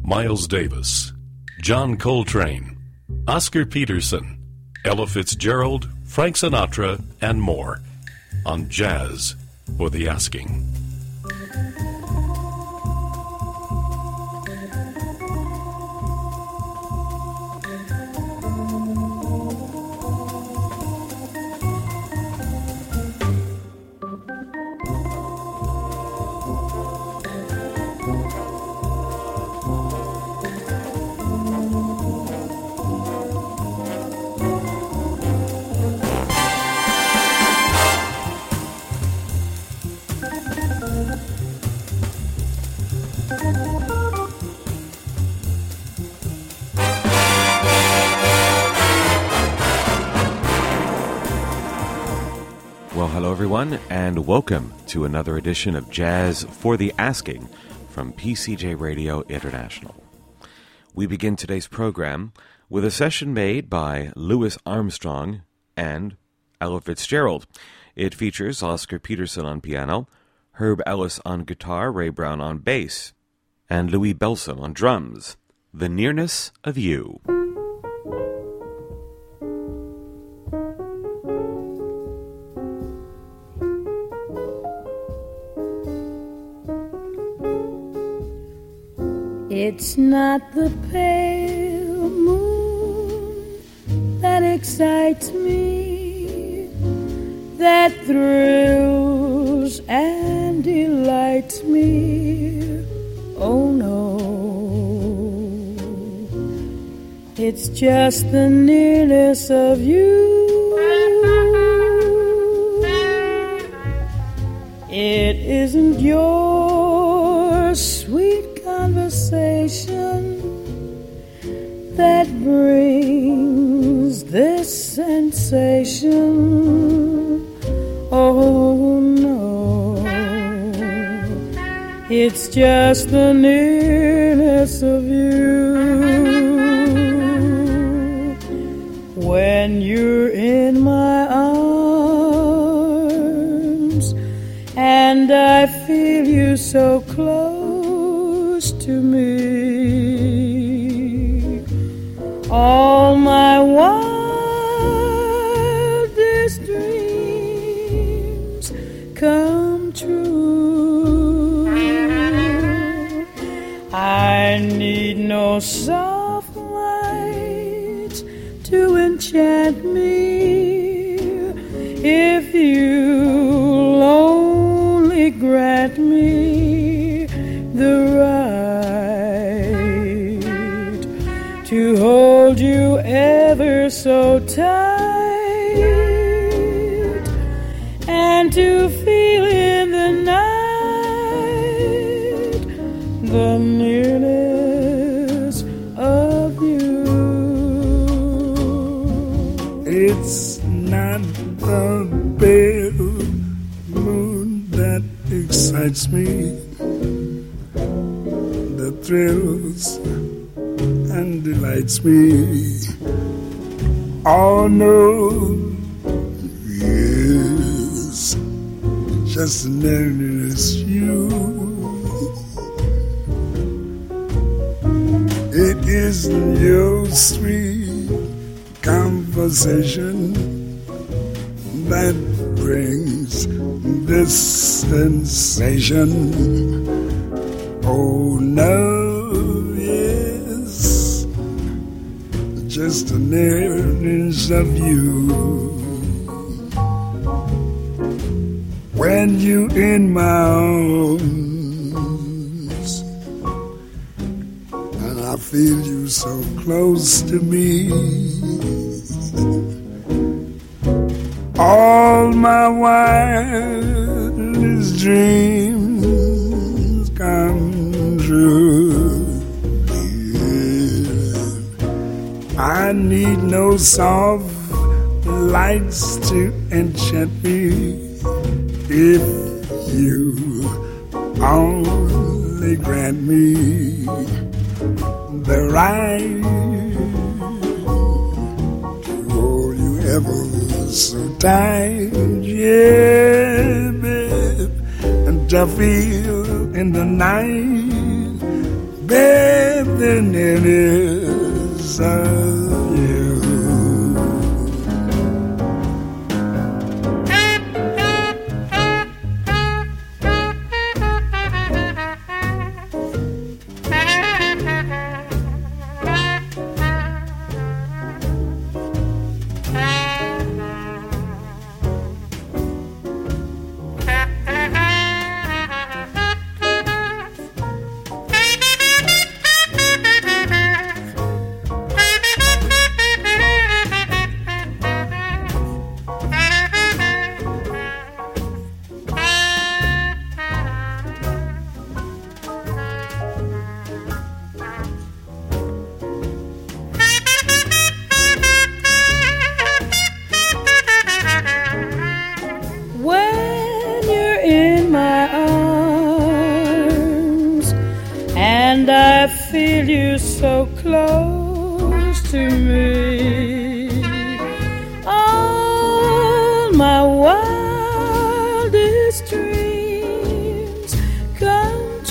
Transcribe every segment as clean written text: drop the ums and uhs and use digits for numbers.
Miles Davis, John Coltrane, Oscar Peterson, Ella Fitzgerald, Frank Sinatra, and more on Jazz for the Asking. And welcome to another edition of Jazz for the Asking from PCJ Radio International. We begin today's program with a session made by Louis Armstrong and Ella Fitzgerald. It features Oscar Peterson on piano, Herb Ellis on guitar, Ray Brown on bass, and Louis Bellson on drums. The Nearness of You. It's not the pale moon that excites me, that thrills and delights me. Oh no, it's just the nearness of you. It isn't your sweet conversation that brings this sensation. Oh no, it's just the nearness of you. When you're in my arms and I feel you so close to me, all my wildest dreams come true. I need no soft light to enchant me if you'll only grant me the right to hold you ever so tight and to feel in the night the nearness of you. It's not the pale moon that excites me, that thrills and delights me. Oh no, yes, just the nearness you. It isn't your sweet conversation that brings this sensation. Oh no, yes, just the nearness of you. When you in my arms and I feel you so close to me, all my wildest dreams come true. Yeah. I need no soft lights to enchant me if you only grant me the right to hold you ever so tight, yeah, babe, and to feel in the night, babe, the nearness of you. Feel you so close to me. All my wildest dreams come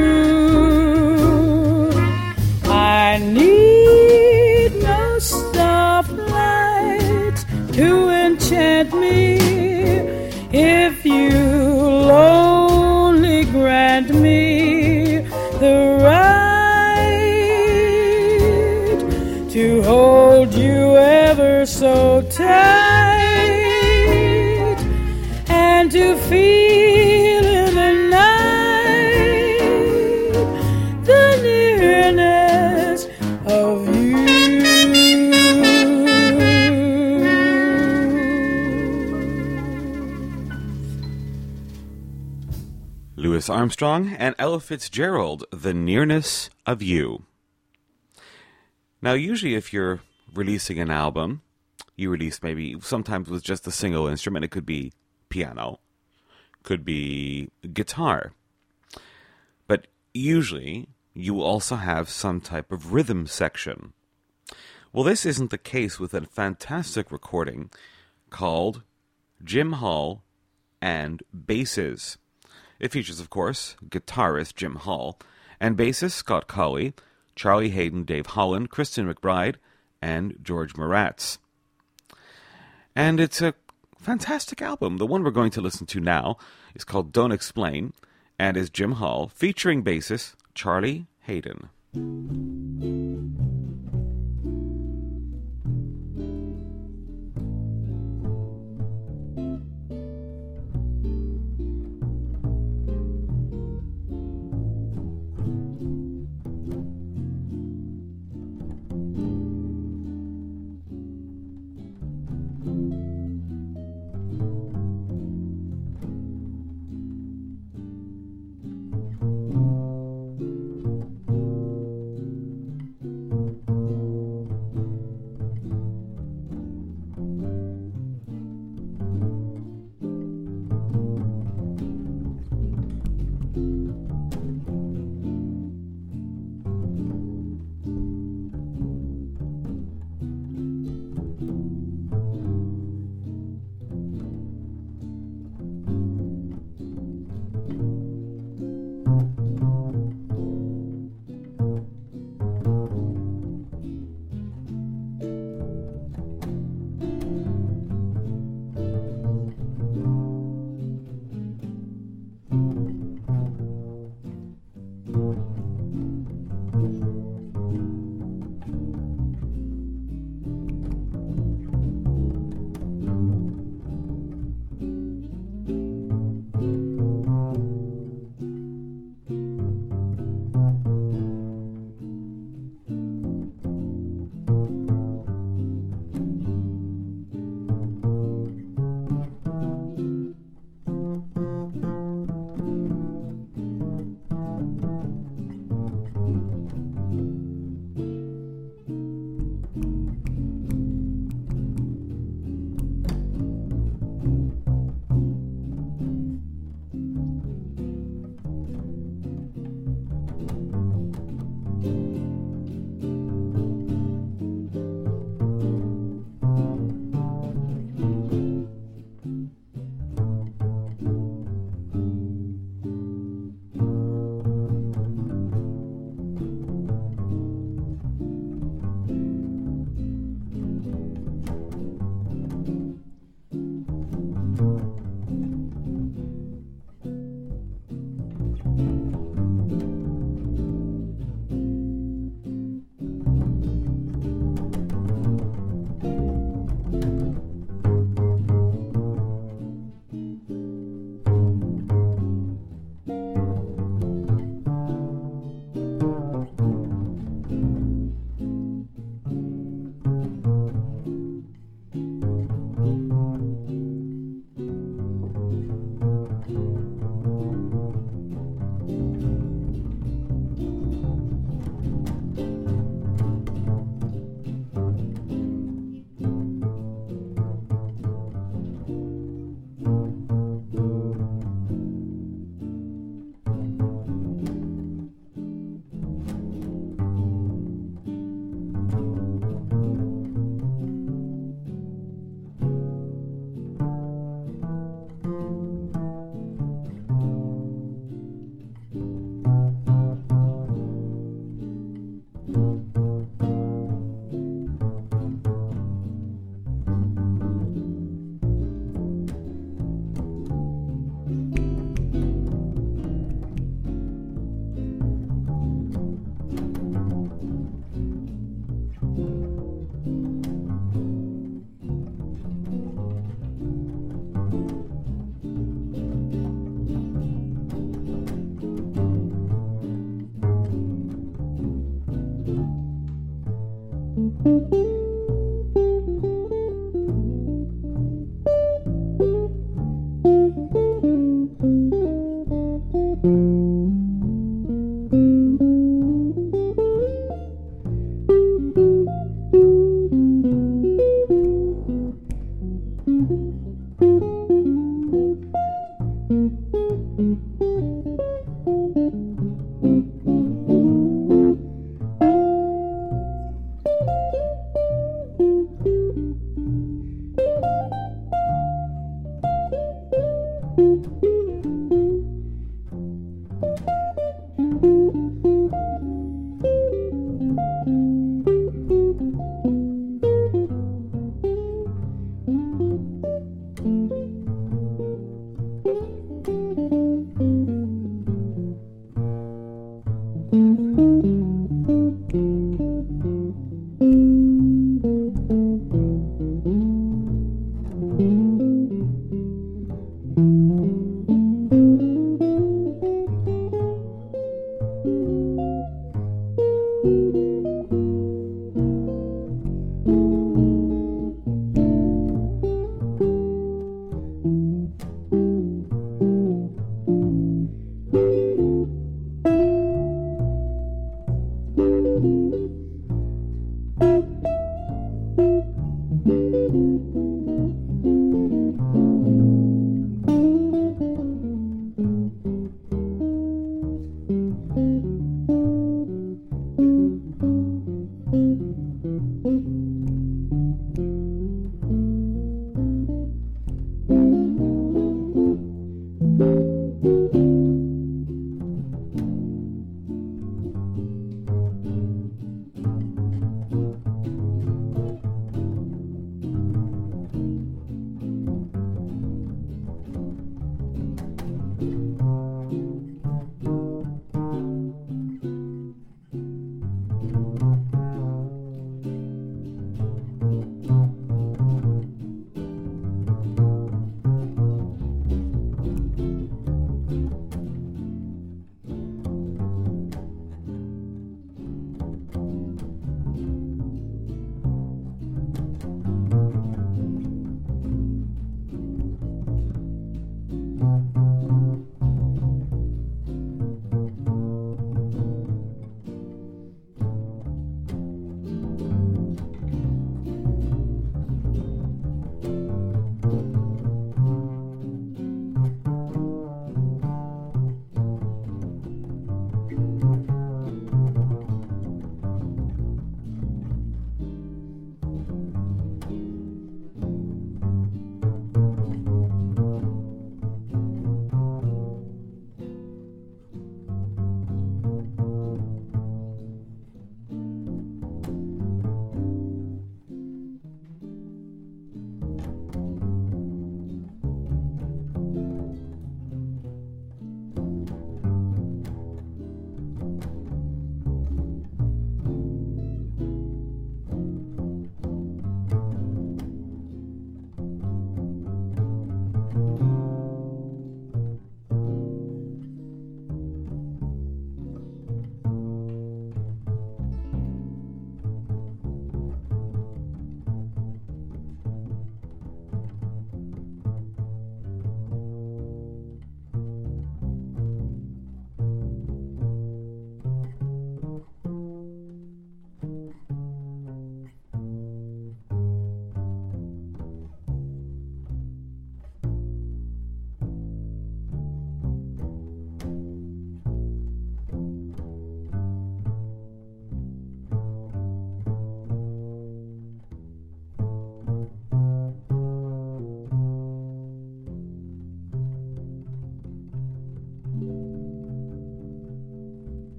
true. I need no stoplight to enchant me. If you'll only grant me the right to hold you ever so tight and to feel in the night the nearness of you. Louis Armstrong and Ella Fitzgerald, The Nearness of You. Now, usually if you're releasing an album, you release maybe sometimes with just a single instrument. It could be piano, could be guitar. But usually you will also have some type of rhythm section. Well, this isn't the case with a fantastic recording called Jim Hall and Basses. It features, of course, guitarist Jim Hall and bassist Scott Colley, Charlie Hayden, Dave Holland, Kristen McBride, and George Moratz. And it's a fantastic album. The one we're going to listen to now is called Don't Explain and is Jim Hall, featuring bassist Charlie Hayden.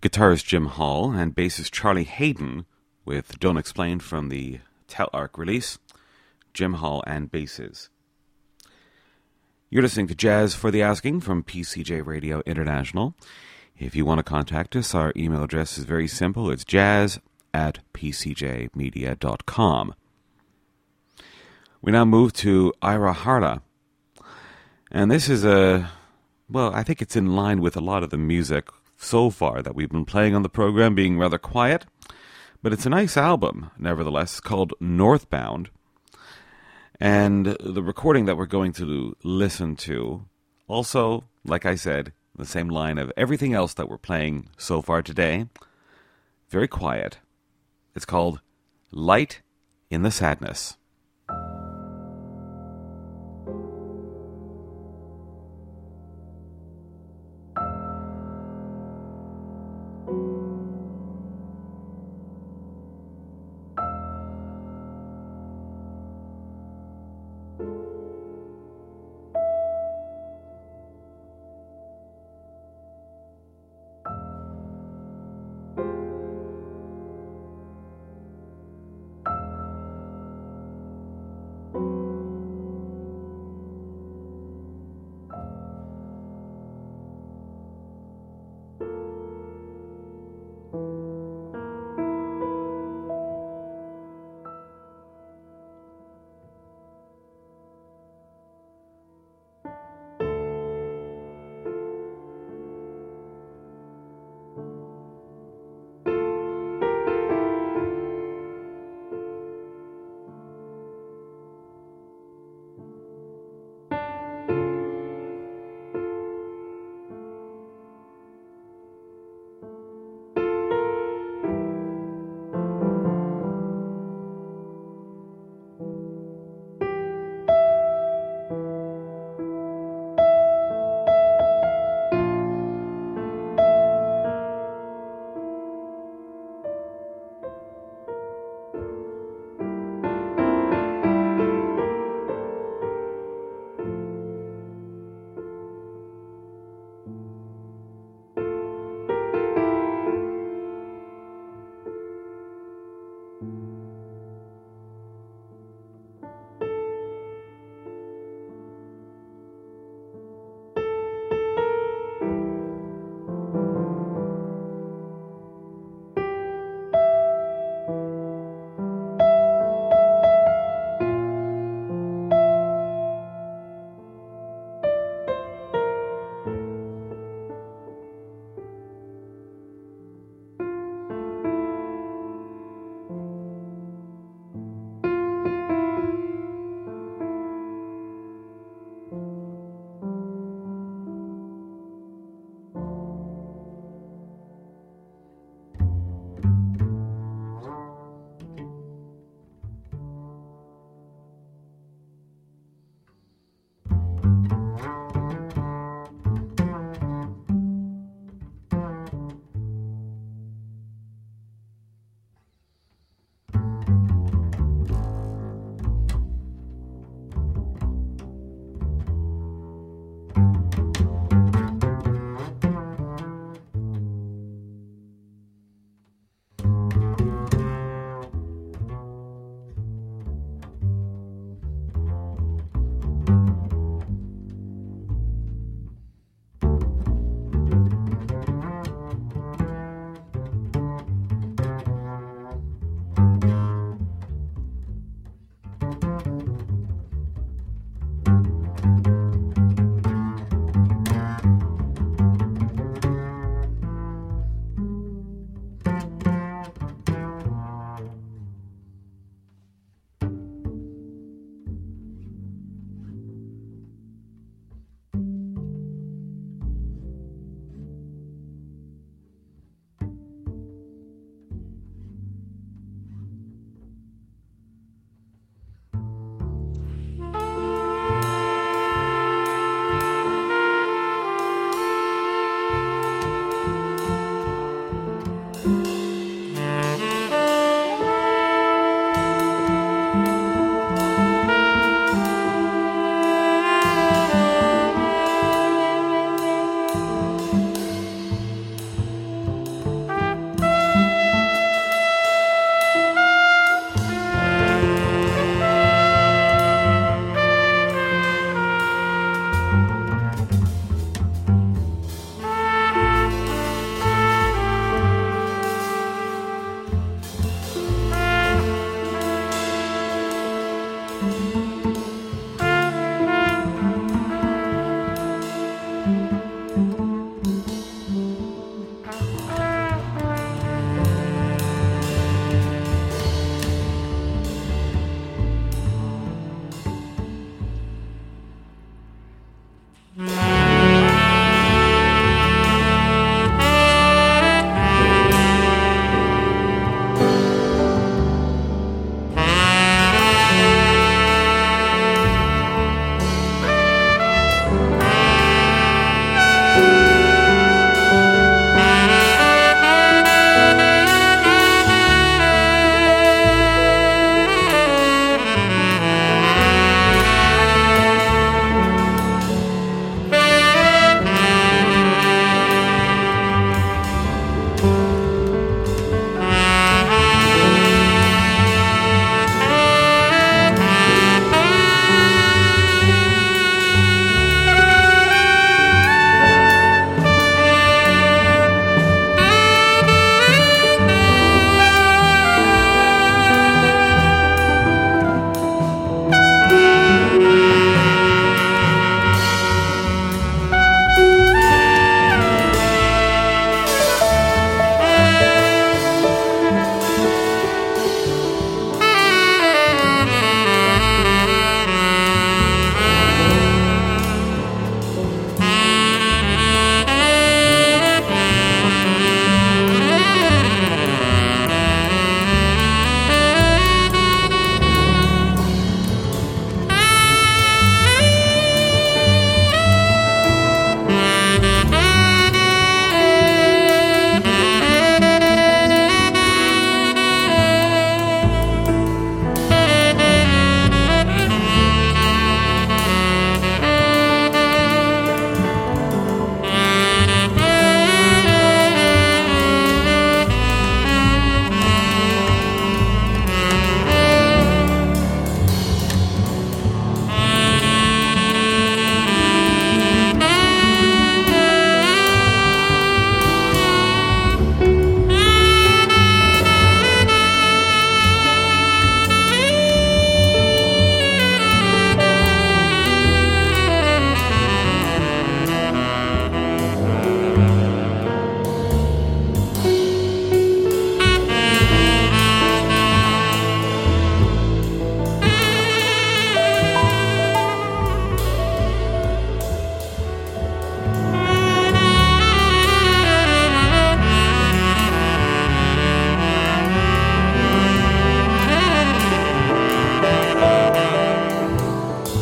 guitarist Jim Hall and bassist Charlie Hayden with Don't Explain from the Telarc release, Jim Hall and Basses. You're listening to Jazz for the Asking from PCJ Radio International. If you want to contact us, our email address is very simple. It's jazz@pcjmedia.com. We now move to Ira Harla. And this is I think it's in line with a lot of the music so far that we've been playing on the program, being rather quiet. But it's a nice album, nevertheless, called Northbound. And the recording that we're going to listen to, also, like I said, the same line of everything else that we're playing so far today, very quiet. It's called Light in the Sadness.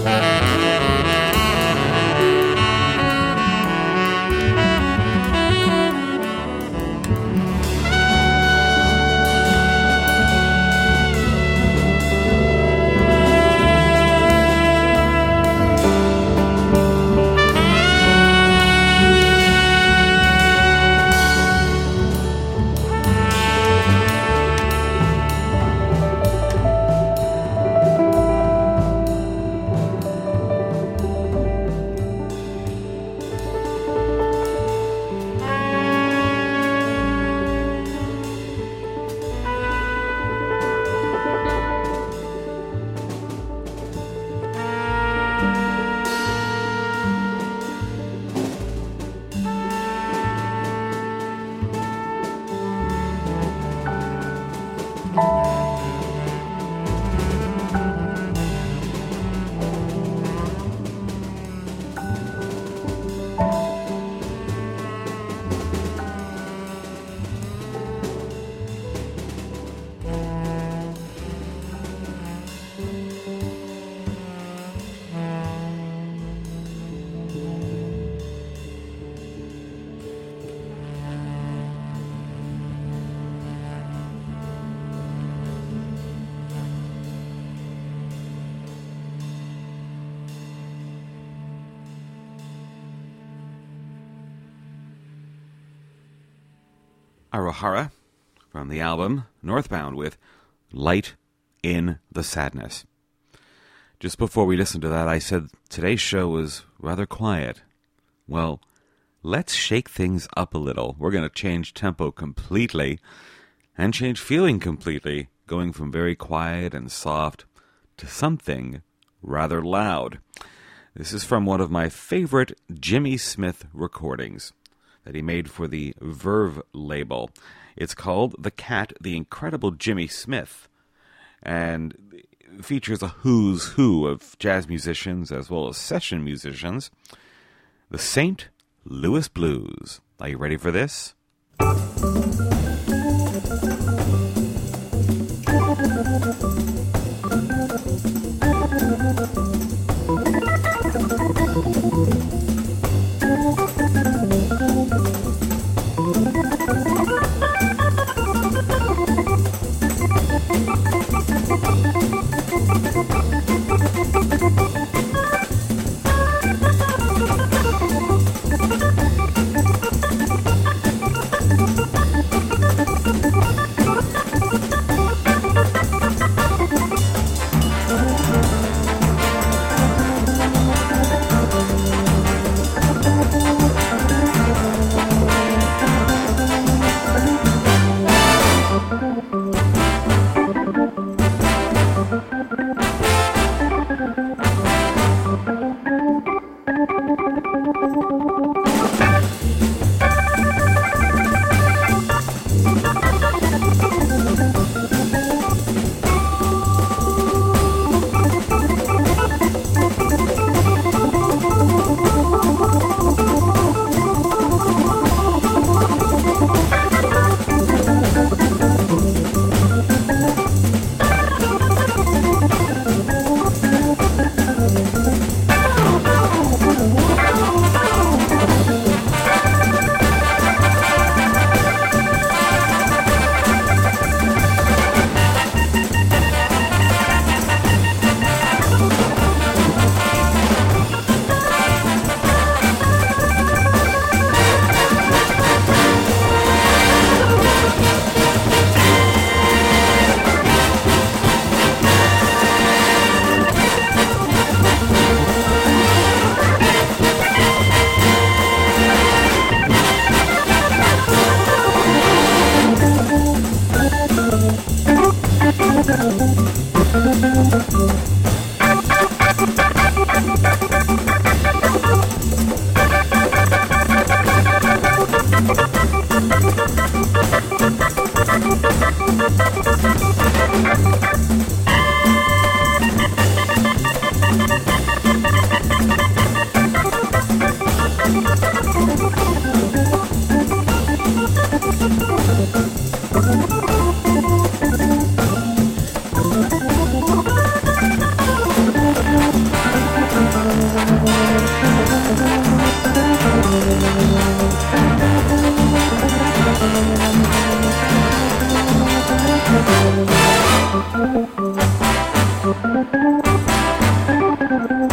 Arohara from the album Northbound with Light in the Sadness. Just before we listened to that, I said today's show was rather quiet. Well, let's shake things up a little. We're going to change tempo completely and change feeling completely, going from very quiet and soft to something rather loud. This is from one of my favorite Jimmy Smith recordings that he made for the Verve label. It's called The Cat, the Incredible Jimmy Smith, and features a who's who of jazz musicians as well as session musicians. The St. Louis Blues. Are you ready for this?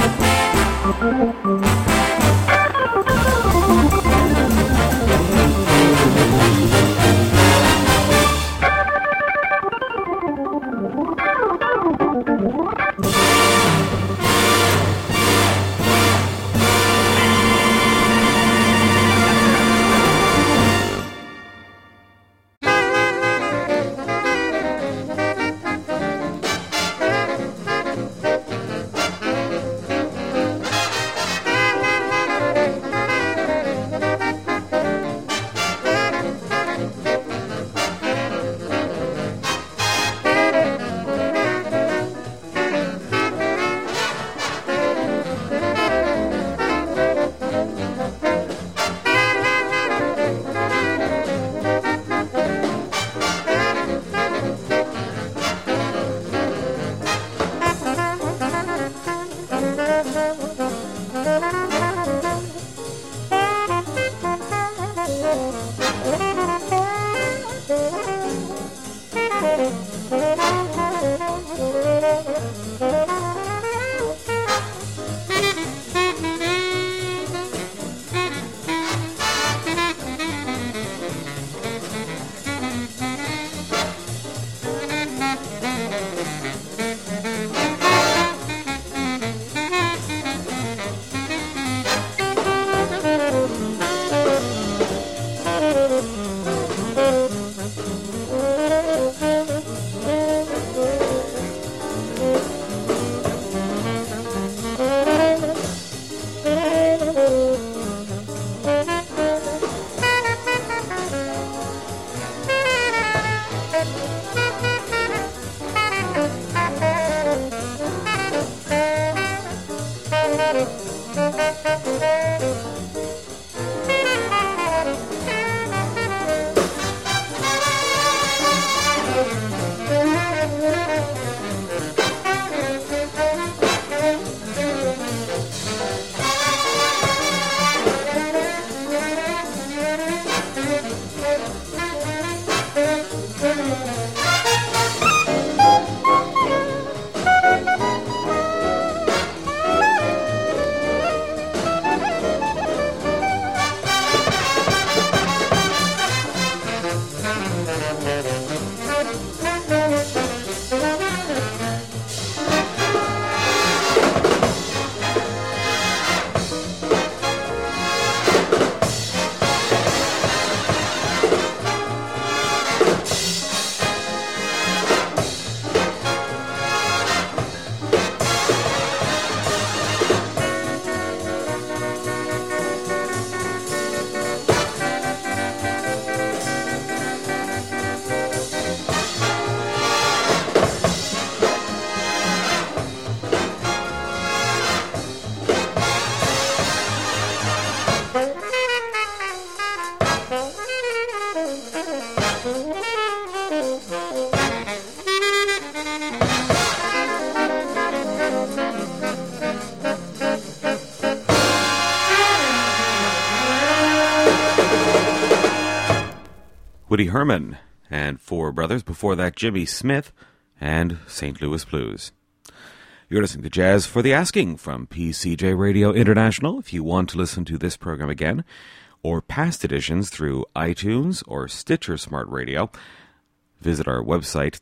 Woody Herman and Four Brothers. Before that, Jimmy Smith and St. Louis Blues. You're listening to Jazz for the Asking from PCJ Radio International. If you want to listen to this program again or past editions through iTunes or Stitcher Smart Radio, visit our website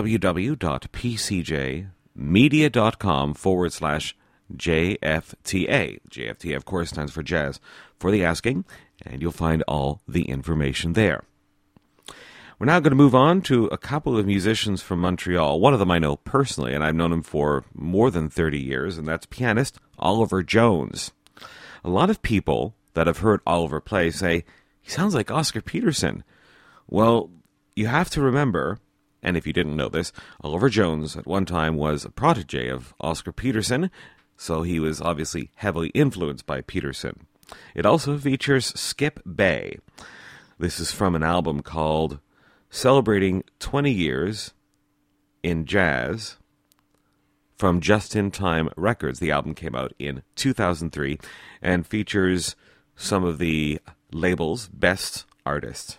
www.pcjmedia.com/JFTA. JFTA, of course, stands for Jazz for the Asking, and you'll find all the information there. We're now going to move on to a couple of musicians from Montreal. One of them I know personally, and I've known him for more than 30 years, and that's pianist Oliver Jones. A lot of people that have heard Oliver play say, he sounds like Oscar Peterson. Well, you have to remember, and if you didn't know this, Oliver Jones at one time was a protege of Oscar Peterson, so he was obviously heavily influenced by Peterson. It also features Skip Bay. This is from an album called Celebrating 20 Years in Jazz from Just in Time Records. The album came out in 2003 and features some of the label's best artists.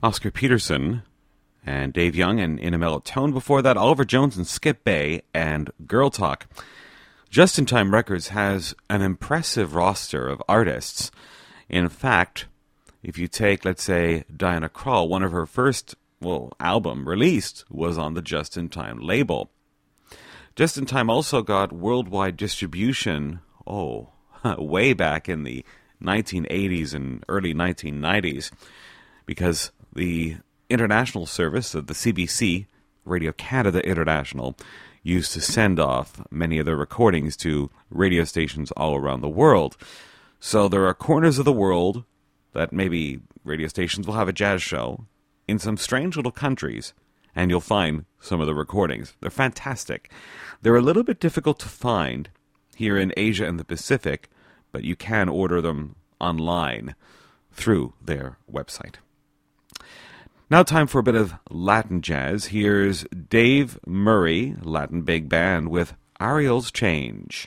Oscar Peterson and Dave Young, and In a Mellow Tone. Before that, Oliver Jones and Skip Bay and Girl Talk. Just in Time Records has an impressive roster of artists. In fact, if you take, let's say, Diana Krall, one of her first, album released was on the Just in Time label. Just in Time also got worldwide distribution, way back in the 1980s and early 1990s, because the international service of the CBC, Radio Canada International, used to send off many of their recordings to radio stations all around the world. So there are corners of the world that maybe radio stations will have a jazz show in some strange little countries, and you'll find some of the recordings. They're fantastic. They're a little bit difficult to find here in Asia and the Pacific, but you can order them online through their website. Now time for a bit of Latin jazz. Here's Dave Murray, Latin Big Band, with Ariel's Change.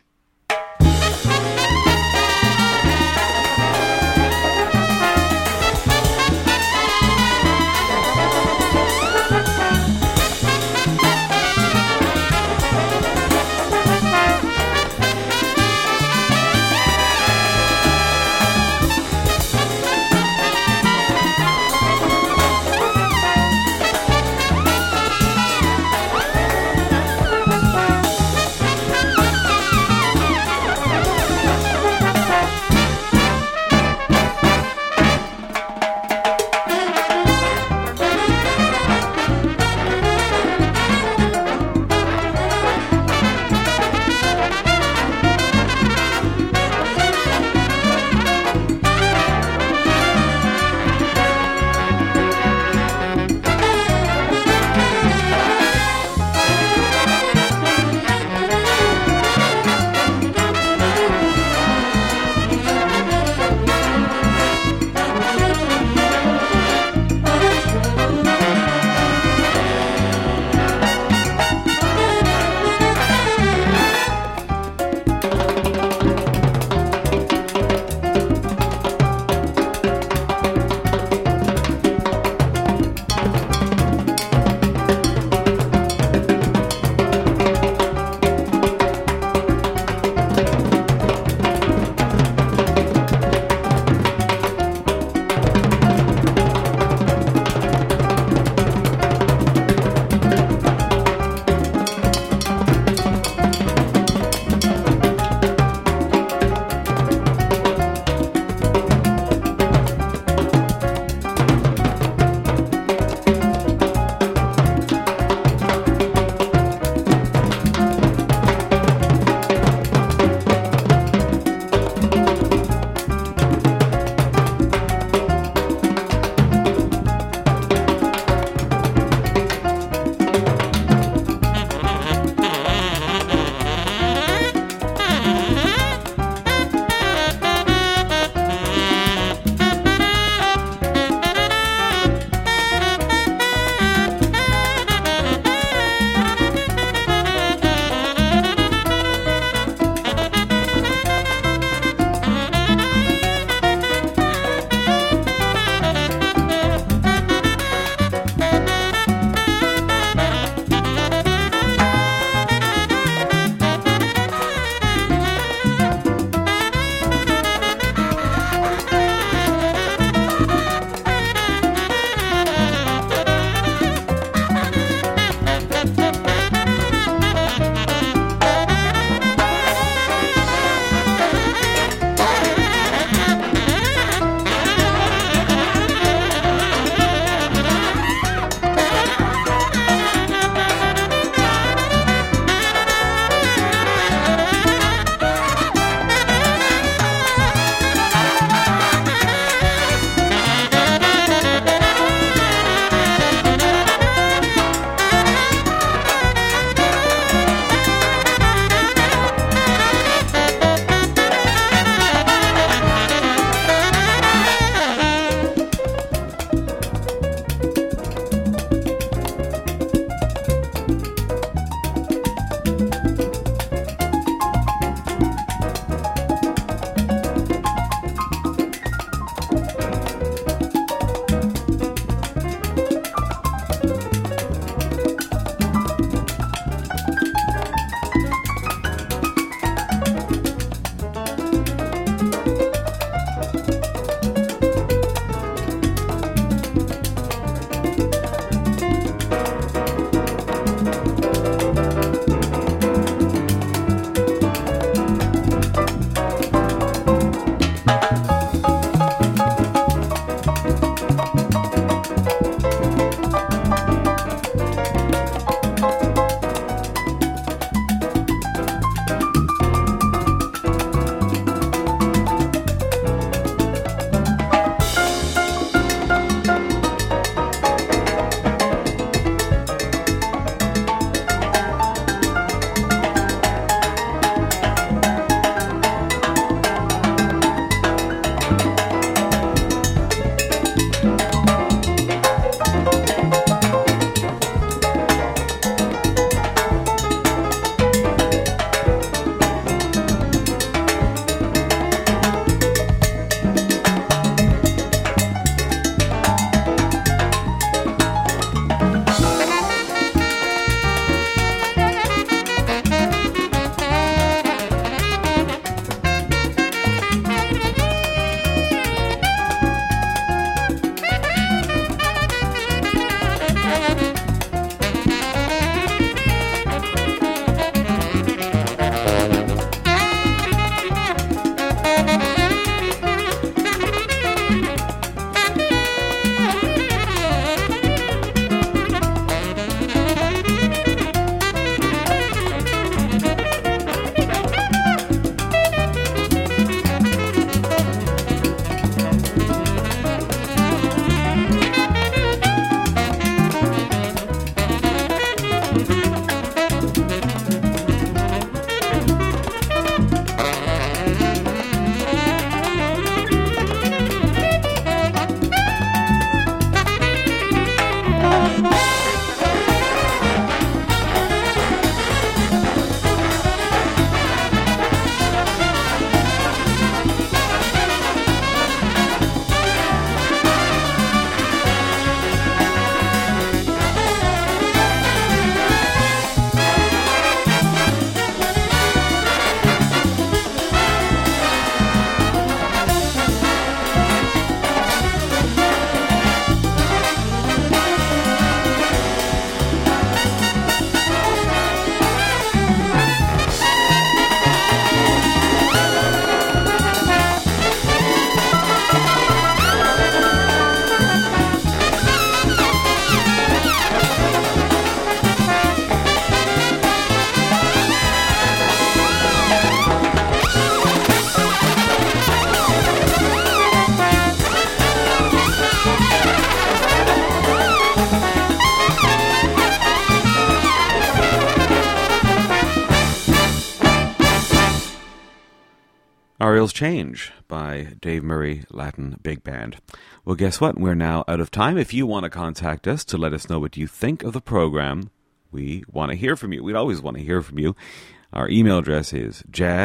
Ariel's Change by Dave Murray Latin Big Band. Well, guess what? We're now out of time. If you want to contact us to let us know what you think of the program, we want to hear from you. We'd always want to hear from you. Our email address is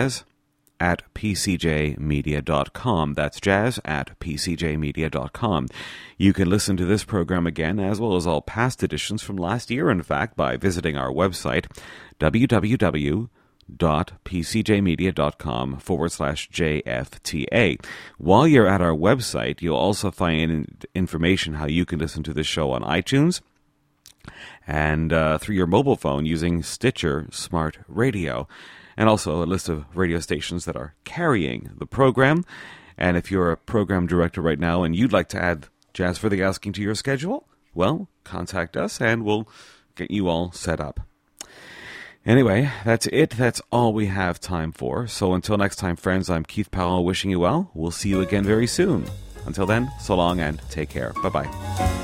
jazz@pcjmedia.com. That's jazz@pcjmedia.com. You can listen to this program again, as well as all past editions from last year, in fact, by visiting our website, www.pcjmedia.com/JFTA. While you're at our website, you'll also find information how you can listen to this show on iTunes and through your mobile phone using Stitcher Smart Radio, and also a list of radio stations that are carrying the program. And if you're a program director right now and you'd like to add Jazz for the Asking to your schedule, well, contact us and we'll get you all set up. Anyway, that's it. That's all we have time for. So until next time, friends, I'm Keith Powell wishing you well. We'll see you again very soon. Until then, so long and take care. Bye-bye.